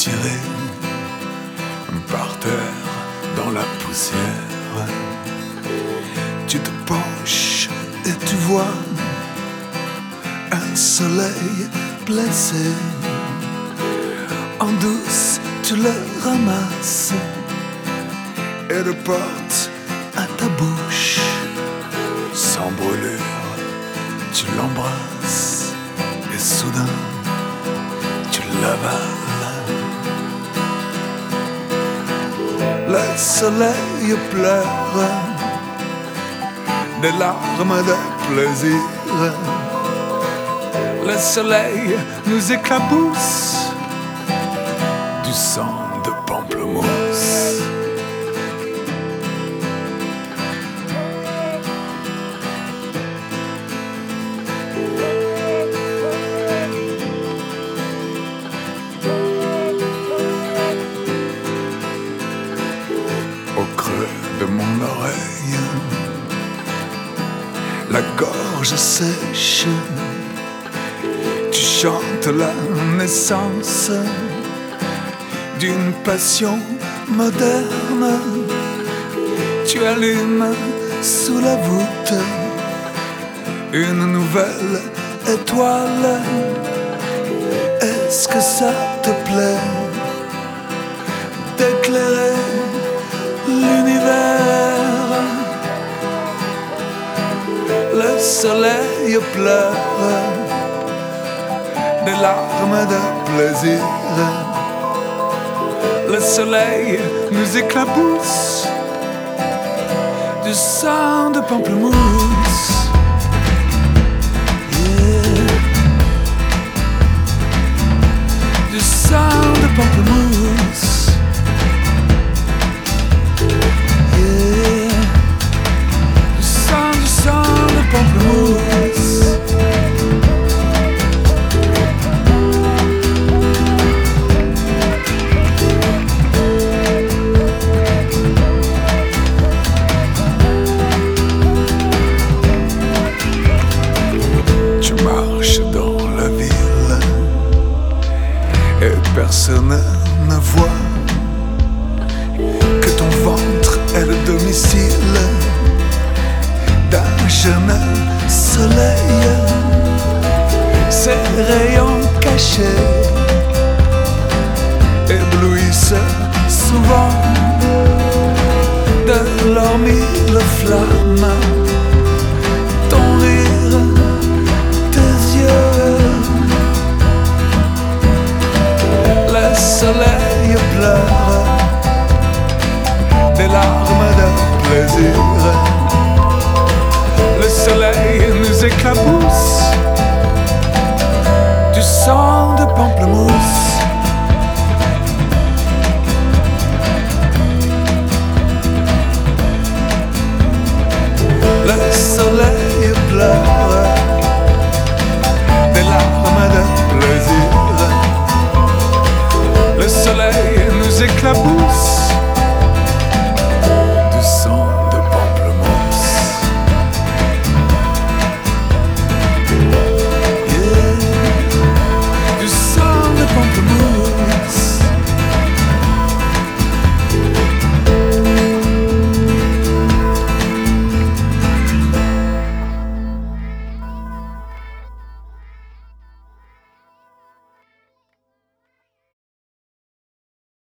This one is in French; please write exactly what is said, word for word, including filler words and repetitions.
étiré par terre dans la poussière. Tu te penches et tu vois un soleil blessé. En douce, tu le ramasses et le portes à ta bouche. Sans brûlure, tu l'embrasses et soudain, tu l'avales. Le soleil pleure des larmes de plaisir. Le soleil nous éclabousse du sang de pamplemousse. Au creux de mon oreille, la gorge sèche, tu chantes la naissance d'une passion moderne. Tu allumes sous la voûte une nouvelle étoile. Est-ce que ça te plaît d'éclairer l'univers? Le soleil pleure des larmes de plaisir. Le soleil nous éclabousse du sang de pamplemousse. Yeah. Du sang de pamplemousse. Yeah. Du sang, du sang de pamplemousse. Personne ne voit que ton ventre est le domicile d'un jeune soleil. Ses rayons cachés éblouissent souvent de leurs mille flammes ton rire, tes yeux. Le soleil pleure des larmes de plaisir. Le soleil nous éclabousse du sang de pamplemousse.